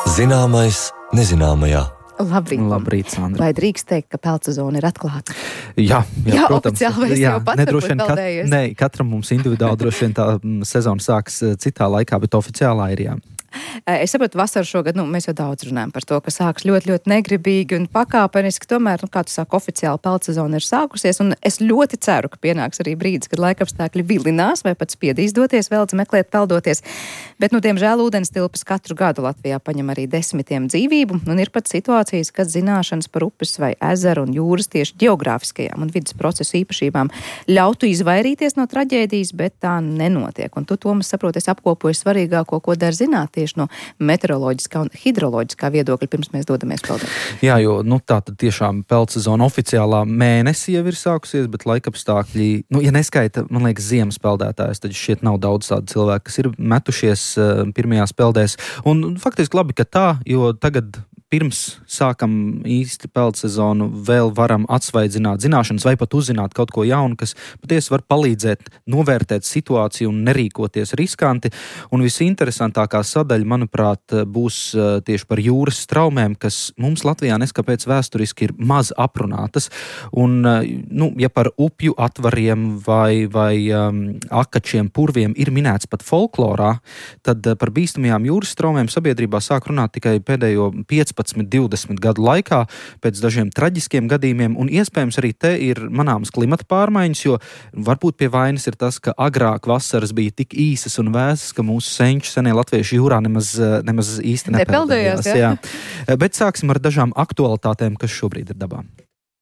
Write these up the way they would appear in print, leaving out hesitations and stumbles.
Zināmais nezināmajā. Labrīt, Sandra. Vai drīkst teikt, ka peltsezona ir atklāta? Jā, protams. Oficiāli vai es jau pats varbūt peldējies? Nē, katram mums individuāli droši vien tā sezona sāks citā laikā, bet oficiālā ir jā. Es saprotu, vasaru šogad, mēs jau daudz runājam par to, ka sāks ļoti negribīgi un pakāpeniski, tomēr, kā tu saki, oficiāli peltsezona ir sākusies, un es ļoti ceru, ka pienāks arī brīdis, kad laikapstākļi vilinās vai pat spiedīs doties vēl meklēt peldoties. Bet, diemžēl, ūdens tilpes katru gadu Latvijā paņem arī desmitiem dzīvību, un ir pat situācijas, kad zināšanas par upes vai ezeru un jūras tieši geogrāfiskajām un vidas procesu īpašībām ļautu izvairīties no traģēdijas, bet tā nenotiek. Un tu, Tomas, saproti, es apkopoju svarīgāko, ko dar zināt tieši no meteoroloģiskā un hidroloģiskā viedokļa, pirms mēs dodamies peldēt. Jā, jo tā tad tiešām peltsezona oficiālā mēnesi jau ir sākusies, bet laikapstākļi, ja neskaita, man liekas, ziemas peldētājs, tad šķiet nav daudz tādu cilvēku, kas ir metušies pirmajās peldēs. Un faktiski labi, ka tā, jo tagad pirms sākam īsti peltsezonu vēl varam atsvaidzināt zināšanas vai pat uzzināt kaut ko jaunu, kas patiesi var palīdzēt novērtēt situāciju un nerīkoties riskanti. Un visinteresantākā sadaļa, manuprāt, būs tieši par jūras straumēm, kas mums Latvijā neskapēc vēsturiski ir maz aprunātas. Un, ja par upju atvariem vai akačiem, purviem ir minēts pat folklorā, tad par bīstamajām jūras straumēm sabiedrībā sāk runāt tikai pēdējo 15-20 gadu laikā, pēc dažiem traģiskiem gadījumiem, un iespējams arī te ir manāmas klimata pārmaiņas, jo varbūt pie vainas ir tas, ka agrāk vasaras bija tik īsas un vēsas, ka mūsu senči senie latvieši jūrā nemaz īsti nepeldējās. Jā. Bet sāksim ar dažām aktualitātēm, kas šobrīd ir dabā.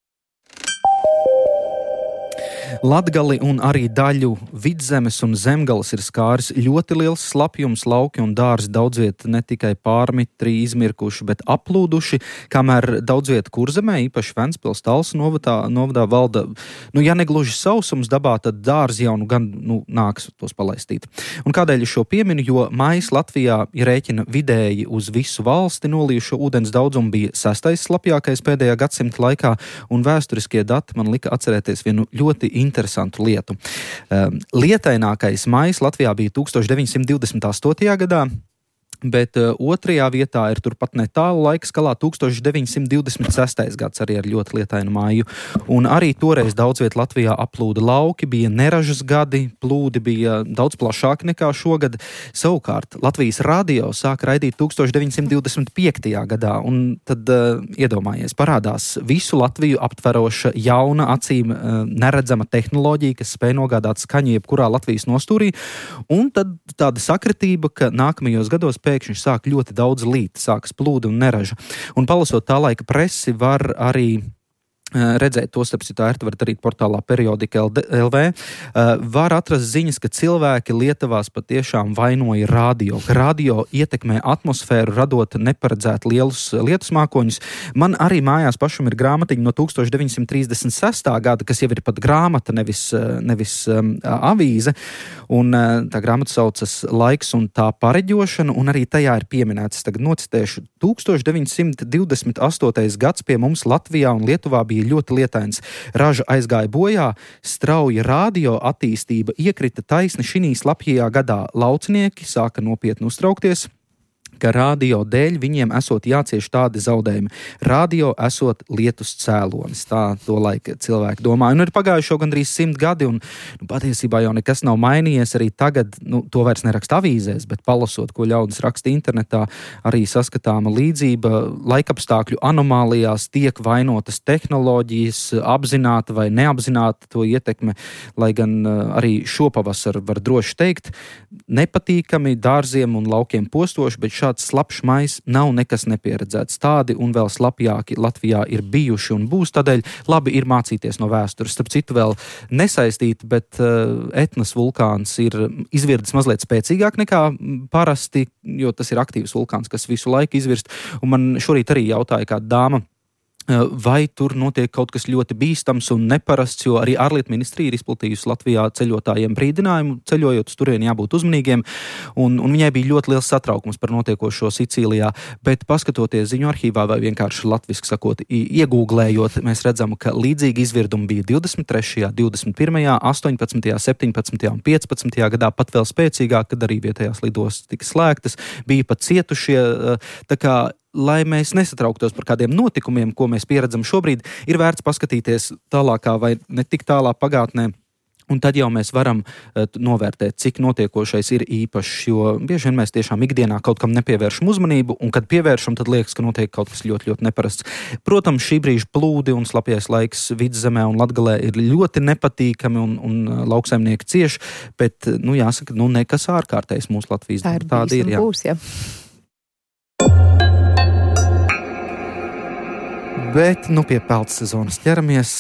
Latgali un arī daļu Vidzemes un Zemgales ir skāris ļoti liels slapjums, lauki un dārzi daudzviet ne tikai pārmitri, izmirkuši, bet aplūduši, kamēr daudzviet Kurzemē, īpaši Ventspils Talsu novadā valda, ja negluži sausums dabā, tad dārzi jau gan nāks tos palaistīt. Un kādēļ šo pieminu, jo maijs Latvijā rēķina vidēji uz visu valsti nolījušo ūdens daudzumu bija 6. slapjākais pēdējā gadsimta laikā, un vēsturiskie dati man lika atcerēties vienu ļoti interesantu lietu. Lietainākais maijs Latvijā bija 1928. gadā, bet otrajā vietā ir turpat netālu laika skalā 1926. gads arī ar ļoti lietainu māju. Un arī toreiz daudzviet Latvijā aplūda lauki, bija neražas gadi, plūdi bija daudz plašāki nekā šogad. Savukārt Latvijas radio sāka raidīt 1925. gadā, un tad iedomājies, parādās visu Latviju aptveroša jauna, acīm neredzama tehnoloģija, kas spēj nogādāt skaņu jebkurā Latvijas nostūrī, un tad tāda sakritība, ka nākamajos gados pēkšņi sāk ļoti daudz līt, sākas plūdi un neraža. Un palasot tā laika presi, var arī redzēt to, starp citu, varat darīt portālā Periodika LV, var atrast ziņas, ka cilvēki Lietuvās patiešām vainoja radio. Radio ietekmē atmosfēru, radot neparedzēt lielus lietusmākoņus. Man arī mājās pašam ir grāmatiņa no 1936. gada, kas jau ir pat grāmata, nevis avīze, un tā grāmata saucas Laiks un tā pareģošana, un arī tajā ir pieminēts, tagad nocitēšu, 1928. gads pie mums Latvijā un Lietuvā bija ļoti lietains. Raža aizgāja bojā, strauja radio attīstība iekrita taisni šinī slapjajā gadā. Laucinieki sāka nopietni uztraukties, ka radio dēļ viņiem esot jācieš tādi zaudējumi. Radio esot lietus cēlonis. Tā to laika cilvēki domā. Un ir pagājuši jau gandrīz 100 gadi, un patiesībā jau nekas nav mainījies. Arī tagad, to vairs neraksta avīzēs, bet palasot, ko ļaudis raksta internetā, arī saskatāma līdzība. Laikapstākļu anomālijās tiek vainotas tehnoloģijas, apzināta vai neapzināta to ietekme, lai gan arī šopavasar var droši teikt, nepatīkami dārziem un laukiem postoši, bet šāds slapjš maijs nav nekas nepieredzēts. Tādi un vēl slapjāki Latvijā ir bijuši un būs, tādēļ labi ir mācīties no vēstures. Starp citu vēl nesaistīti, bet Etnas vulkāns ir izvirdis mazliet spēcīgāk nekā parasti, jo tas ir aktīvs vulkāns, kas visu laiku izvirst. Un man šorīt arī jautāja kāda dāma, vai tur notiek kaut kas ļoti bīstams un neparasts, jo arī ārlietu ministrija ir izplatījusi Latvijā ceļotājiem brīdinājumu, ceļojot uz turieni jābūt uzmanīgiem, un viņai bija ļoti liels satraukums par notiekošo Sicīlijā, bet paskatoties ziņu arhīvā vai vienkārši latviski sakot, iegūglējot, mēs redzam, ka līdzīgi izvirdumi bija 23., 21., 18., 17. un 15. gadā, pat vēl spēcīgāk, kad arī vietējās lidostas tika slēgtas, bija pat cietušie, tā kā lai mēs nesatrauktos par kādiem notikumiem, ko mēs pieredzam šobrīd, ir vērts paskatīties tālākā vai ne tik tālā pagātnē, un tad jau mēs varam novērtēt, cik notiekošais ir īpašs, jo bieži vien mēs tiešām ikdienā kaut kam nepievēršam uzmanību, un kad pievēršam, tad liekas, ka notiek kaut kas ļoti, ļoti neparasts. Protams, šī brīža plūdi un slapjais laiks Vidzemē un Latgalē ir ļoti nepatīkami un lauksaimnieki cieši, bet, jāsaka, nekas ārkārtējs mūsu Latvijas. Tāda ir, jā. Būs, jā. Bet, pie peltsezonas ķeramies.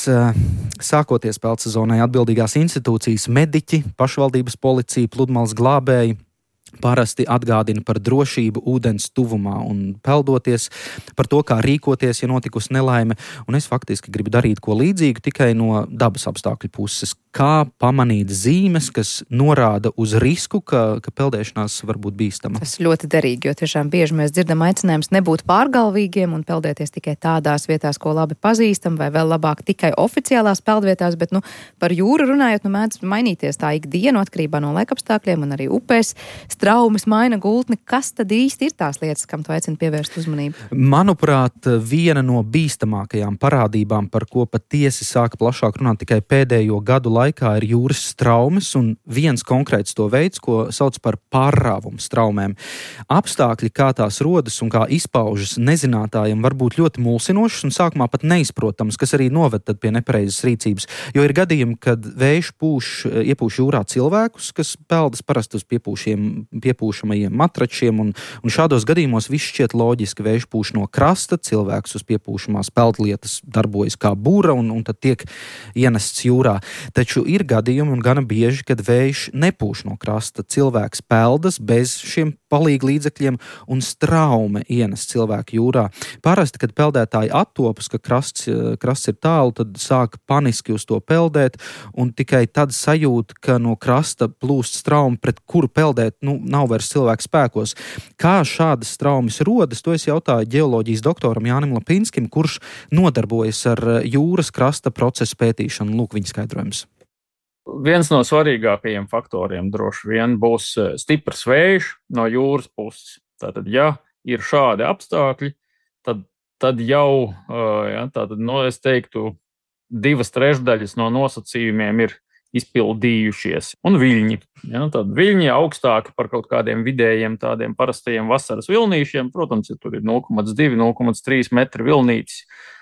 Sākoties peltsezonai atbildīgās institūcijas, mediķi, pašvaldības policija, pludmales glābēji parasti atgādina par drošību ūdens tuvumā un peldoties, par to, kā rīkoties, ja notikusi nelaime. Un es faktiski gribu darīt ko līdzīgu, tikai no dabas apstākļu puses. Kā pamanīt zīmes, kas norāda uz risku, ka peldēšanās var būt bīstama? Tas ļoti derīgi, jo tiešām bieži mēs dzirdam aicinājums nebūt pārgalvīgiem un peldēties tikai tādās vietās, ko labi pazīstam, vai vēl labāk tikai oficiālās peldvietās, bet par jūru runājot, mēdz mainīties tā ikdienu atkarībā no laikapstākļiem un arī upēs. Straumes maina gultni. Kas tad īsti ir tās lietas, kam tu aicini pievērst uzmanību? Manuprāt, viena no bīstamākajām parādībām, par ko patiesi sāka plašāk runāt tikai pēdējo gadu laikā, ir jūras straumes, un viens konkrēts to veids, ko sauc par pārrāvumu straumēm. Apstākļi, kā tās rodas un kā izpaužas nezinātājiem, var būt ļoti mulsinošs un sākumā pat neizprotams, kas arī noved tad pie nepareizas rīcības. Jo ir gadījumi, kad vējš iepūš jūrā cilvēkus, kas peldas parasti uz piepūšamajiem matračiem, un šādos gadījumos viss šķiet loģiski. Vējš pūš no krasta, cilvēks uz piepūšamās peldlietas darbojas kā būra un tad tiek ienests jūrā. Taču ir gadījumi un gana bieži, kad vējš nepūš no krasta, cilvēks peldas bez šiem palīgu līdzekļiem un straume ienes cilvēku jūrā. Parasti, kad peldētāji attopas, ka krasts ir tālu, tad sāk paniski uz to peldēt un tikai tad sajūt, ka no krasta plūst straumi, pret kuru peldēt, nav vairs cilvēku spēkos. Kā šādas traumas rodas, to es jautāju ģeoloģijas doktoram Jānim Lapinskim, kurš nodarbojas ar jūras krasta procesu pētīšanu. Lūk, viņa skaidrojums. Viens no svarīgākajiem faktoriem droši vien būs stiprs vējš no jūras puses. Tātad, ja ir šādi apstākļi, tad jau, es teiktu, 2/3 no nosacījumiem ir izpildījušies. Un viļņi. Tad viļņi augstāki par kaut kādiem vidējiem tādiem parastajiem vasaras vilnīšiem. Protams, ja tur ir 0,2, 0,3 metri vilnītis,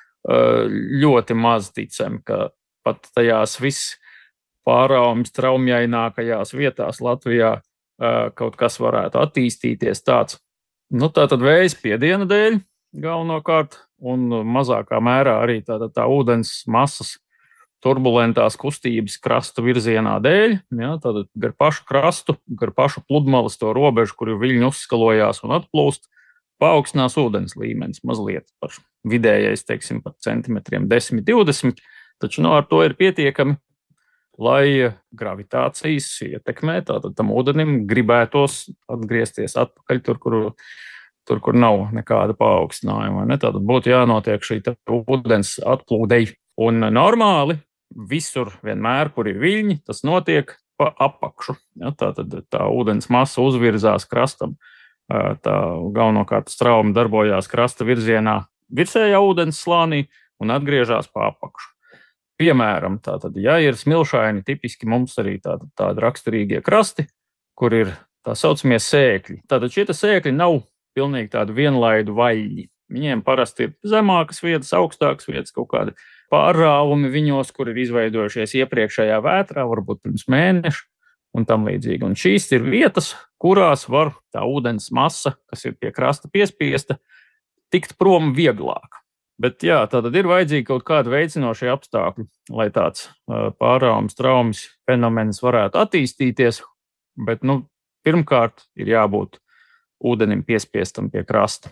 ļoti maz ticami, ka pat tajās vispārāums traumjainākajās vietās Latvijā kaut kas varētu attīstīties tāds. Tātad vēja spiediena dēļ galvenokārt un mazākā mērā arī tā ūdens masas turbulentās kustības krasta virzienā dēļ, tātad gar pašu krastu, gar pašu pludmales to robežu, kur viļņi uzskalojās un atplūst, paaugstinās ūdens līmenis mazliet par vidējais, teiksim, pat centimetriem 10-20, taču ar to ir pietiekami, lai gravitācijas ietekmē, tātad tam ūdenim gribētos atgriezties atpakaļ tur, kur nav nekāda paaugstinājuma. Tātad būtu jānotiek šī ūdens atplūdei. Un normāli visur vienmēr, kur ir viļņi, tas notiek pa apakšu. Tātad tā ūdens masa uzvirzās krastam. Tā galvenokārt strauma darbojās krasta virzienā virsējā ūdens slānī un atgriežās pa apakšu. Piemēram, tātad, ja ir smilšaini, tipiski mums arī tādi raksturīgie krasti, kur ir tā saucamie sēkļi. Tātad šie sēkļi nav pilnīgi tādi vienlaidu vaļļi. Viņiem parasti ir zemākas vietas, augstākas vietas, kaut kādi pārrāvumi viņos, kur ir izveidojušies iepriekšējā vētrā, varbūt pirms mēneša un tam līdzīgi. Un šīs ir vietas, kurās var tā ūdens masa, kas ir pie krasta piespiesta, tikt prom vieglāk. Bet tātad ir vajadzīgi kaut kādi veicinošie apstākļi, lai tāds pārrāvums, traumas fenomens varētu attīstīties, bet pirmkārt ir jābūt ūdenim piespiestam pie krasta.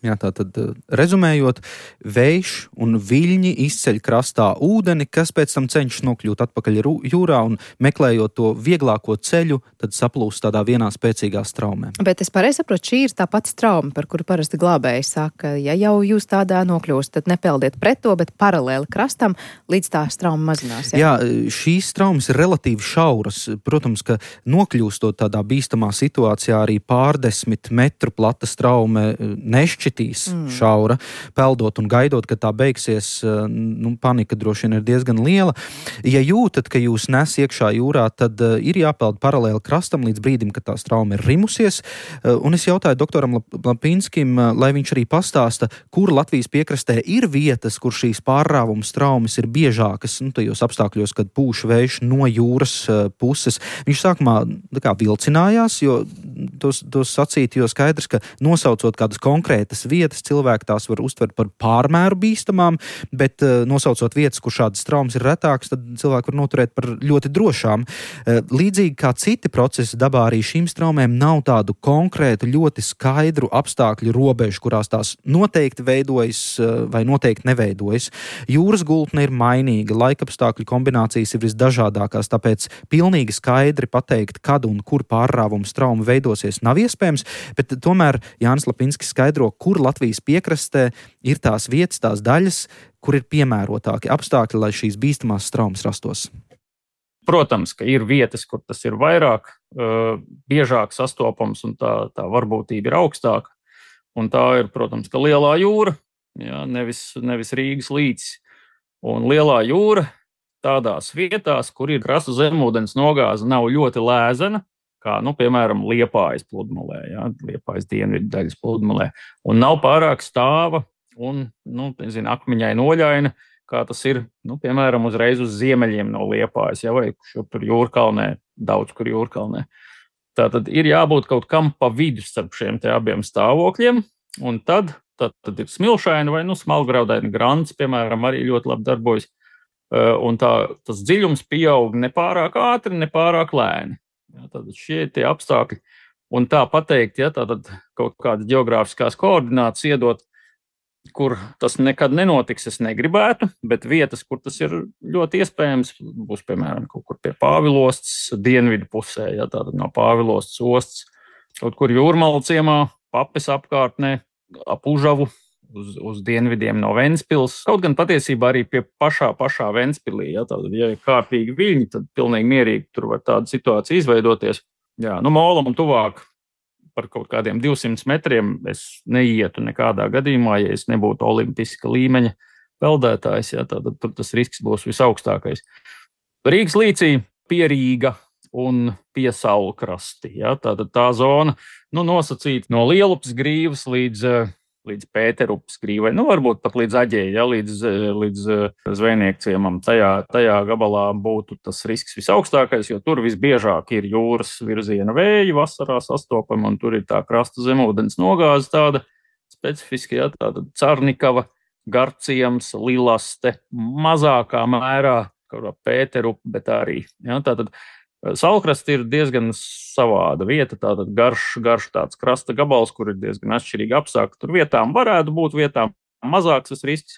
Jā, tātad, rezumējot, vējš un viļņi izceļ krastā ūdeni, kas pēc tam cenšas nokļūt atpakaļ jūrā un meklējot to vieglāko ceļu, tad saplūst tādā vienā spēcīgā straumē. Bet es pareizi saprotu, šī ir tā pati strauma, par kuru parasti glābēji saka, ja jau jūs tādā nokļūst, tad nepeldiet pret to, bet paralēli krastam, līdz tā strauma mazinās. Jā, šīs traumas ir relatīvi šauras. Protams, ka nokļūstot tādā bīstamā situācijā arī pārdesmit metru plata straume nešķitīs šaura, peldot un gaidot, ka tā beigsies, panika droši vien ir diezgan liela. Ja jūtat, ka jūs nes iekšā jūrā, tad ir jāpeld paralēli krastam līdz brīdim, kad tā strauma ir rimusies. Un es jautāju doktoram Lapinskim, lai viņš arī pastāsta, kur Latvijas piekrastē ir vietas, kur šīs pārrāvuma straumes ir biežākas, tajos apstākļos, kad pūš vējš no jūras puses. Viņš sākumā vilcinājās, jo tos sacīt, jo skaidrs, ka nosaucot kādas konkrētas vietas, cilvēki tās var uztvert par pārmēru bīstamām, bet nosaucot vietas, kur šādas traumas ir retākas, tad cilvēki var noturēt par ļoti drošām. Līdzīgi kā citi procesi dabā, arī šīm straumēm nav tādu konkrētu, ļoti skaidru apstākļu robežu, kurās tās noteikti veidojas vai noteikti neveidojas. Jūras gultne ir mainīga, laikapstākļu kombinācijas ir visdažādākās, tāpēc pilnīgi skaidri pateikt, kad un kur pārrāvuma strauma veidosies, nav iespējams, bet tomēr Jānis Lapinskis skaidro, kur Latvijas piekrastē ir tās vietas, tās daļas, kur ir piemērotāki apstākļi, lai šīs bīstamās straumes rastos. Protams, ka ir vietas, kur tas ir vairāk, biežāk sastopams un tā varbūtība ir augstāka. Un tā ir, protams, ka Lielā jūra, jā, nevis Rīgas līcis. Un Lielā jūra tādās vietās, kur ir krasta zemūdens nogāze, nav ļoti lēzena, kā, piemēram, Liepājas pludmalē, jā, Liepājas dienvidu daļas pludmalē, un nav pārāk stāva un, akmeņai noļaina, kā tas ir, piemēram, uzreiz uz ziemeļiem no Liepājas, jā, vai šur tur Jūrkalnē, daudz kur Jūrkalnē. Tātad ir jābūt kaut kam pa vidu starp šiem te abiem stāvokļiem, un tad ir smilšaina vai, smalgraudaina grants, piemēram, arī ļoti labi darbojas, un tas dziļums pieaug nepārāk ātri, nepārāk lēni. Jā, tātad šie tie apstākļi, un tā pateikt, ja tātad kaut kādas geogrāfiskās koordinātas iedot, kur tas nekad nenotiks, es negribētu, bet vietas, kur tas ir ļoti iespējams, būs, piemēram, kaut kur pie Pāvilostas dienvidu pusē, ja tātad no Pāvilostas ostas, kaut kur Jūrmala ciemā, Papes apkārtnē, ap Užavu, uz dienvidiem no Ventspils. Kaut gan patiesībā arī pie pašā Ventspilī, ja tātad, ja ir kārtīgi viļņi, tad pilnīgi mierīgi tur var tāda situācija izveidoties. Jā, Molam un tuvāk par kaut kādiem 200 metriem es neietu nekādā gadījumā, ja es nebūtu olimpiska līmeņa peldētājs, ja tad tur tas risks būs visaugstākais. Rīgas līcī pie Rīga un pie Saulkrasti, ja, tātad tā zona, nosacīta no Lielupas grīvas līdz Pēterupas grīvai, varbūt pat līdz Aģei, ja, līdz Zvejnieku ciemam. Tajā gabalā būtu tas risks visaugstākais, jo tur visbiežāk ir jūras virziena vēji vasarā sastopami, un tur ir tā krasta zemūdens nogāze tāda specifiska, ja, tāda Carnikava, Garciems, Lilaste, mazākā mērā, kā Pēterupa, bet arī. Ja, tātad Saulkrasti ir diezgan savāda vieta, tātad garš tāds krasta gabals, kur ir diezgan atšķirīgi apstākļi. Tur vietām varētu būt, vietām mazāks tas risks.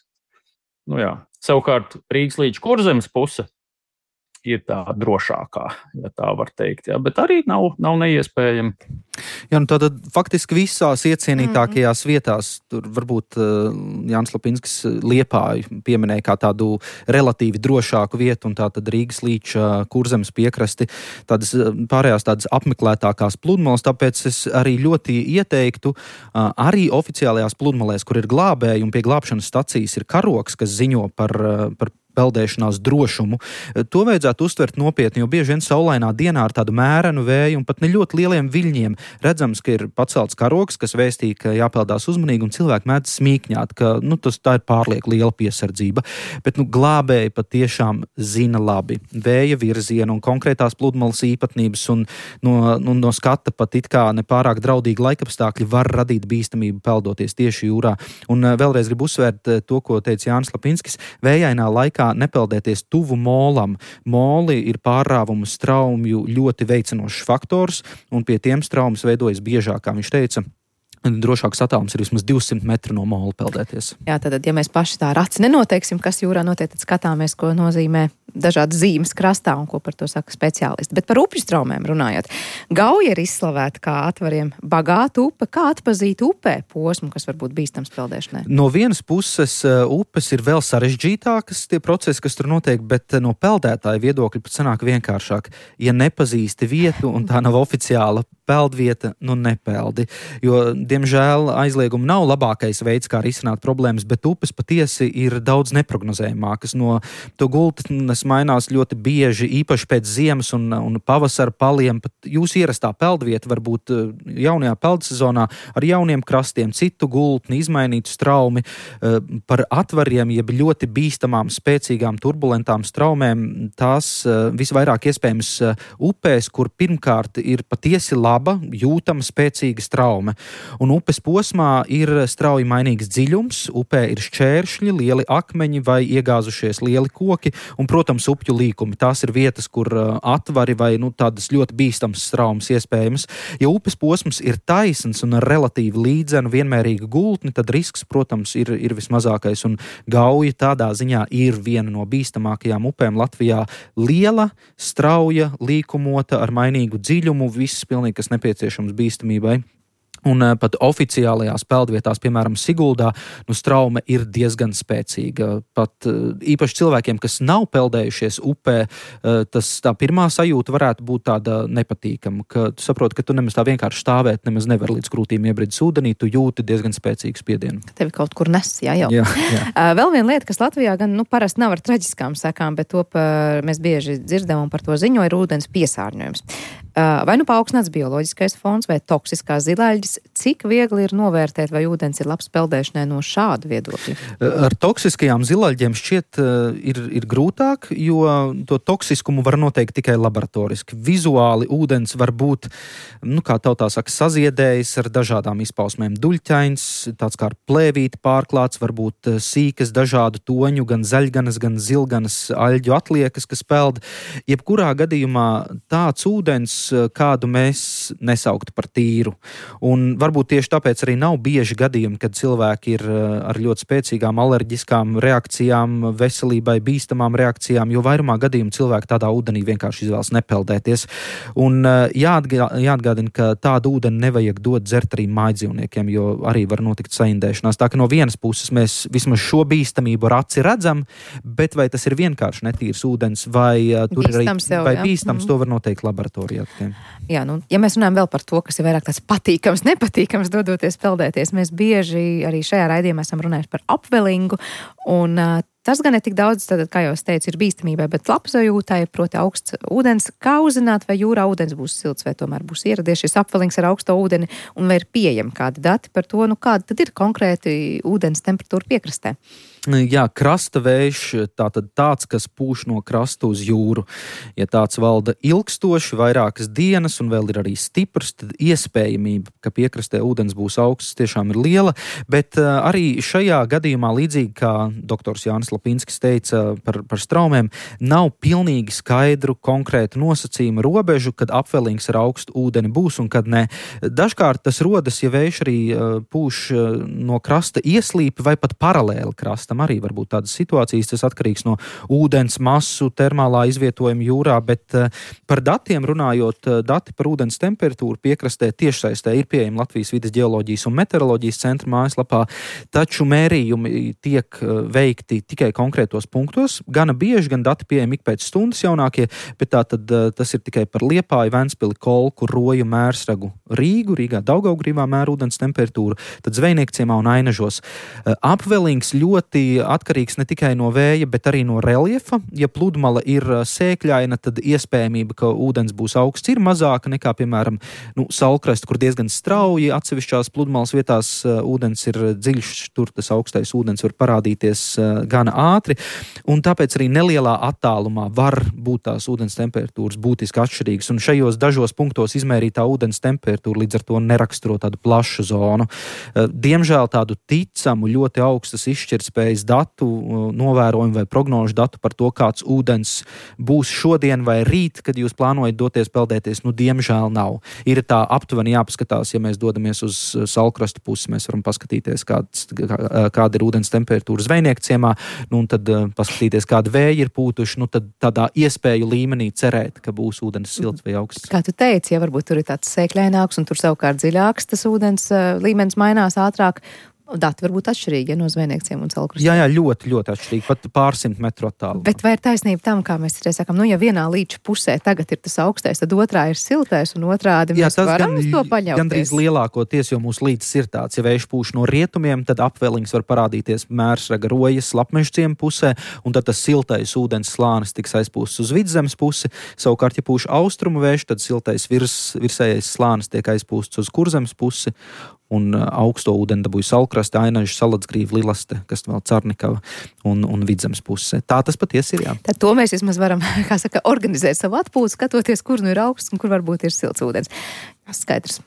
Savukārt Rīgas līča Kurzemes puse ir tā drošākā, ja tā var teikt, ja, bet arī nav neiespējami. Jā, tātad faktiski visās iecienītākajās vietās, tur varbūt Jānis Lapinskis Liepāju pieminēja kā tādu relatīvi drošāku vietu, un tātad Rīgas līča Kurzemes piekrasti, pārējās tādas apmeklētākās pludmales, tāpēc es arī ļoti ieteiktu arī oficiālajās pludmalēs, kur ir glābēji un pie glābšanas stacijas ir karoks, kas ziņo par peldēšanās drošumu. To vajadzētu uztvert nopietni, jo bieži vien saulainā dienā ar tādu mērenu vēju un pat ne ļoti lieliem viļņiem redzams, ka ir pacelts karoks, kas vēstī, ka jāpeldās uzmanīgi, un cilvēki mēdz smīkņāt, ka tā ir pārlieku liela piesardzība. Bet glābēji patiešām zina labi vēja virzienu un konkrētās pludmales īpatnības, un no skata pat it kā nepārāk draudīgi laikapstākļi var radīt bīstamību peldoties tieši jūrā. Un vēlreiz gribu uzsvērt to, ko teica Jānis Lapinskis. Vējainā laikā nepeldēties tuvu molam. Moli ir pārrāvumu straumju ļoti veicinošs faktors, un pie tiem straumes veidojas biežāk, kā viņš teica, drošāks attālums ir vismaz 200 metru no mola peldēties. Jā, tad, ja mēs paši tā raci nenoteiksim, kas jūrā notiek, tad skatāmies, ko nozīmē dažādas zīmes krastā un ko par to saka speciālisti. Bet par upju straumēm runājot. Gauja ir izslavēta kā atvariem bagāta upe. Kā atpazīt upē posmu, kas var būt bīstams peldēšanai? No vienas puses upes ir vēl sarežģītākas tie procesi, kas tur notiek, bet no peldētāja viedokļa pat sanāk vienkāršāk. Ja nepazīsti vietu un tā nav oficiāla peldvieta, nepeldi. Jo, diemžēl, aizliegumi nav labākais veids, kā risināt problēmas, bet upes patiesi ir daudz neprognozējumākas. No to gultnes mainās ļoti bieži, īpaši pēc ziemas un pavasara paliem. Pat jūsu ierastā peldvieta var būt jaunajā peldsezonā ar jauniem krastiem, citu gultni, izmainītu straumi. Par atvariem, jeb ļoti bīstamām, spēcīgām, turbulentām straumēm, tās visvairāk iespējams upēs, kur pirmkārt ir patiesi laba, jūtama, spēcīga straume. Un upes posmā ir strauji mainīgs dziļums, upē ir šķēršļi, lieli akmeņi vai iegāzušies lieli koki un, protams, upju līkumi. Tās ir vietas, kur atvari vai tādas ļoti bīstamas straumes iespējamas. Ja upes posms ir taisns un ar relatīvi līdzenu vienmērīgu gultni, tad risks, protams, ir vismazākais. Un Gauja tādā ziņā ir viena no bīstamākajām upēm Latvijā. Liela, strauja, līkumota, ar mainīgu dziļumu, viss pilnīgi, kas nepieciešams bīstamībai. Un pat oficiālajās peldvietās, piemēram, Siguldā, straume ir diezgan spēcīga. Pat īpaši cilvēkiem, kas nav peldējušies upē, tā pirmā sajūta varētu būt tāda nepatīkama, ka tu saproti, ka tu nemaz tā vienkārši stāvēt, nemaz nevar līdz krūtīm iebridis ūdenī, tu jūti diezgan spēcīgu spiedienu. Tevi kaut kur nes, jā. Jā. Vēl viena lieta, kas Latvijā gan parasti nav ar traģiskām sekām, bet to mēs bieži dzirdam un par to ziņo, ir ūdens piesārņojums. Vai paaugstināts bioloģiskais fons vai toksiskās zilaļģes, cik viegli ir novērtēt, vai ūdens ir labs peldēšanai no šāda viedokļa? Ar toksiskajām zilaļģiem šķiet ir grūtāk, jo to toksiskumu var noteikt tikai laboratoriski. Vizuāli ūdens var būt, kā tautā saka, saziedējis ar dažādām izpausmēm. Duļķains, tāds kā ar plēvīti pārklāts, varbūt sīkas dažādu toņu, gan zaļganas, gan zilganas aļģu atliekas, kas peld. Jebkurā gadījumā tāds ūdens, kādu mēs nesauktu par tīru. Un varbūt tieši tāpēc arī nav bieži gadījumi, kad cilvēki ir ar ļoti spēcīgām alerģiskām reakcijām, veselībai bīstamām reakcijām, jo vairumā gadījumu cilvēki tādā ūdenī vienkārši izvēlas nepeldēties. Un jāatgādina, ka tādu ūdeni nevajag dot dzert arī mājdzīvniekiem, jo arī var notikt saindēšanās. Tā ka no vienas puses mēs vismaz šo bīstamību ar aci redzam, bet vai tas ir vienkārši netīrs ūdens vai tur ir arī bīstams, to var noteikt laboratorijā. Jā, ja mēs runājam vēl par to, kas ir vairāk tāds patīkams, nepatīkams dodoties peldēties, mēs bieži arī šajā raidījumā esam runājuši par apvelingu, un tas gan ne tik daudz, tad, kā jau es teicu, ir bīstamībai, bet labsajūtai, proti augsts ūdens. Kā uzzināt, vai jūrā ūdens būs silts, vai tomēr būs ieradies šis apvelings ar augsto ūdeni, un vai ir pieejami kādi dati par to, kāda tad ir konkrēti ūdens temperatūra piekrastē? Jā, krasta vējš, tātad tāds, kas pūš no krasta uz jūru. Ja tāds valda ilgstoši, vairākas dienas un vēl ir arī stiprs, tad iespējamība, ka piekrastē ūdens būs augsts, tiešām ir liela, bet arī šajā gadījumā, līdzīgi kā doktors Jānis Lapinskis teica par straumēm, nav pilnīgi skaidru, konkrētu nosacījumu robežu, kad apvelings ar augstu ūdeni būs un kad ne. Dažkārt tas rodas, ja vējš arī pūš no krasta ieslīpi vai pat paralēli krastam. Arī var būt tādas situācijas, tas atkarīgs no ūdens masu, termālā izvietojuma jūrā, bet par datiem runājot, dati par ūdens temperatūru piekrastē tiešsaistē ir pieejami Latvijas vides ģeoloģijas un meteoroloģijas centra mājaslapā, taču mērījumi tiek veikti tikai konkrētos punktos, gana bieži, gan dati pieejami ik pēc stundas jaunākie, bet tātad tas ir tikai par Liepāju, Ventspili, Kolku, Roju, Mērsragu, Rīgā, Daugavgrīvā mēra ūdens temperatūru, tad Zvejniekciemā un Ainažos. Apvelings ļoti atkarīgs ne tikai no vēja, bet arī no reliefa. Ja pludmala ir sēkļaina, tad iespējamība, ka ūdens būs augsts, ir mazāka nekā, piemēram, saulkrasta, kur diezgan strauji atsevišķās pludmalas vietās ūdens ir dziļš, tur tas augstais ūdens var parādīties gana ātri, un tāpēc arī nelielā attālumā var būt tās ūdens temperatūras būtiski atšķirīgas, un šajos dažos punktos izmērītā ūdens temperatūra līdz ar to neraksturo tādu plašu zonu. Diemžēl tādu ticamu, ļoti augstas izšķirtspējas uzreiz datu, novērojumu vai prognožu datu par to, kāds ūdens būs šodien vai rīt, kad jūs plānojat doties peldēties. Diemžēl nav. Ir tā aptuveni jāpaskatās, ja mēs dodamies uz Saulkrasta pusi, mēs varam paskatīties, kāda ir ūdens temperatūra Zvejnieku ciemā, un tad paskatīties, kāda vēja ir pūtuši, tad tādā iespēju līmenī cerēt, ka būs ūdens silts vai augsts. Kā tu teici, ja varbūt tur ir tāds sēkļaināks un tur savukārt dziļāks, tas ūdens līmenis mainās ātrāk. Dati var būt atšķirīgi, no Zvejniekiem un Saulkrasta. Jā, ļoti, ļoti atšķirīgi, pat pārsimt metru attālumā. Bet vai ir taisnība tam, kā mēs sakām, ja vienā līča pusē tagad ir tas augstais, tad otrā ir siltais un otrādi mēs varam uz to paļauties? Gandrīz lielākoties, jo mūsu līcis ir tāds, ja vējš pūš no rietumiem, tad apveliņas var parādīties Mērsraga, Rojas, Lapmežu ciemu pusē, un tad tas siltais ūdens slānis tiks aizpūsts uz Vidzemes pusi. Savukārt, ja pūš austrumu vējš, tad siltais virsējais slānis tiek aizpūsts uz Kurzemes pusi, un augsto ūdeni dabūja Saulkrasta, Ainaža, Saladsgrīva, Lilaste, kas vēl Carnikava un Vidzemes pusē. Tā tas patiesi ir, jā. Tad to mēs vismaz varam, organizēt savu atpūtu, skatoties, kur ir augsts un kur varbūt ir silts ūdens. Skaidrs.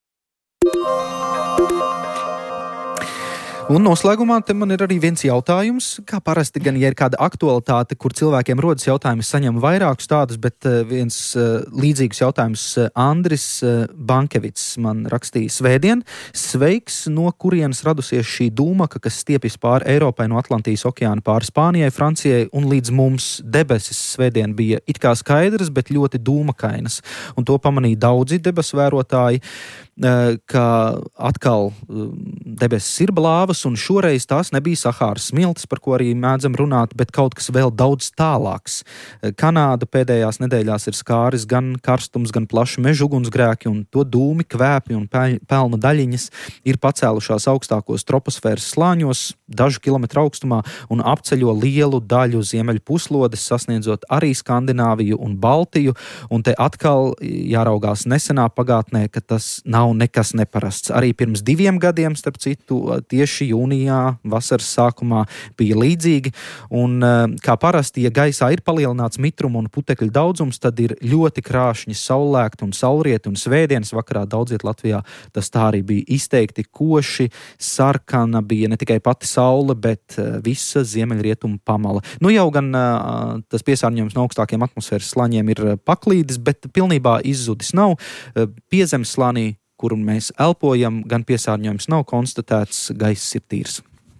Un noslēgumā te man ir arī viens jautājums, kā parasti gan, ja ir kāda aktualitāte, kur cilvēkiem rodas jautājumi, saņem vairākus tādus, bet viens līdzīgs jautājums Andris Bankevits man rakstīja svētdien. Sveiks, no kurienes radusies šī dūmaka, kas stiepjas pāri Eiropai no Atlantijas okeāna pāri Spānijai, Francijai un līdz mums. Debesis svētdien bija it kā skaidras, bet ļoti dūmakainas. Un to pamanīja daudzi debesu vērotāji, ka atkal debesis ir blāvas, un šoreiz tās nebija Sahāras smiltis, par ko arī mēdzam runāt, bet kaut kas vēl daudz tālāks. Kanāda pēdējās nedēļās ir skāris gan karstums, gan plaši meža ugunsgrēki, un to dūmi, kvēpi un pelna daļiņas ir pacēlušās augstākos troposfēras slāņos, dažu kilometru augstumā, un apceļo lielu daļu ziemeļu puslodes, sasniedzot arī Skandināviju un Baltiju, un te atkal jāraugās nesenā pagātnē, ka tas nav nekas neparasts. Arī pirms 2 gadiem, starp citu, tieši jūnijā, vasaras sākumā bija līdzīgi, un kā parasti, ja gaisā ir palielināts mitruma un putekļu daudzums, tad ir ļoti krāšņi saulēkti un saulrieti, un svētdienas vakarā daudziet Latvijā tas tā arī bija izteikti koši, sarkana bija ne tikai pati saule, bet visa ziemeļrietumu pamala. Jau gan tas piesārņojums no augstākiem atmosfēras slāņiem ir paklīdis, bet pilnībā izzudis nav. Piezemes slānī, kuru mēs elpojam, gan piesārņojums nav konstatēts, gaiss ir tīrs.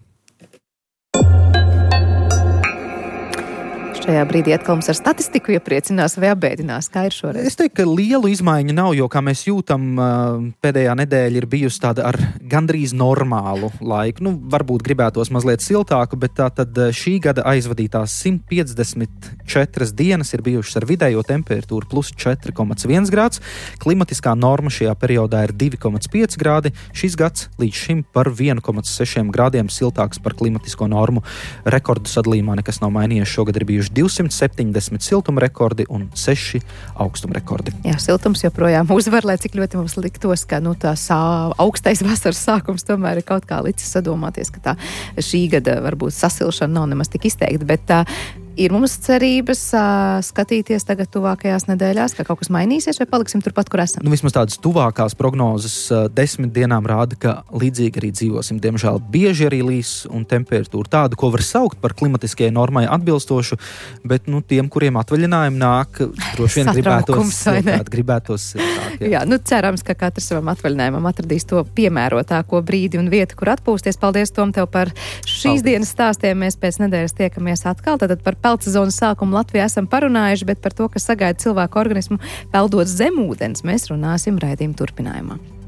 Šajā brīdī atkal mums ar statistiku iepriecinās vai apbēdinās, kā ir šoreiz? Es teiktu, ka lielu izmaiņu nav, jo, kā mēs jūtam, pēdējā nedēļa ir bijusi tāda ar gandrīz normālu laiku. Varbūt gribētos mazliet siltāku, bet tā tad šī gada aizvadītās 154 dienas ir bijušas ar vidējo temperatūru plus 4,1 grāds. Klimatiskā norma šajā periodā ir 2,5 grādi. Šis gads līdz šim par 1,6 grādiem siltāks par klimatisko normu. Rekordu sadalījumā nekas nav mainījies. Šogad ir bijuši 270 siltuma rekordi un 6 augstuma rekordi. Jā, siltums joprojām uzvar, lai cik ļoti mums liktos, ka tās augstais vasaras sākums tomēr ir kaut kā licis sadomāties, ka tā šī gada varbūt sasilšana nav nemaz tik izteikta, bet ir mums cerības skatīties tagad tuvākajās nedēļās, ka kaut kas mainīsies, vai paliksim turpat, kur esam? Vismaz tādas tuvākās prognozes 10 dienām rāda, ka līdzīgi arī dzīvosim. Diemžēl bieži arī līs un temperatūra tāda, ko var saukt par klimatiskajai normai atbilstošu, bet tiem, kuriem atvaļinājumi nāk, droši vien gribētos siltāk. Jā, cerams, ka katrs savam atvaļinājumam atradīs to piemērotāko brīdi un vietu, kur atpūsties. Paldies, Tom, tev par šīs dienas stāstiem. Mēs pēc nedēļas tiekamies atkal. Tātad par peltsezonas sākumu Latvijā esam parunājuši, bet par to, kas sagaida cilvēku organismu peldot zem ūdens, mēs runāsim raidījuma turpinājumā.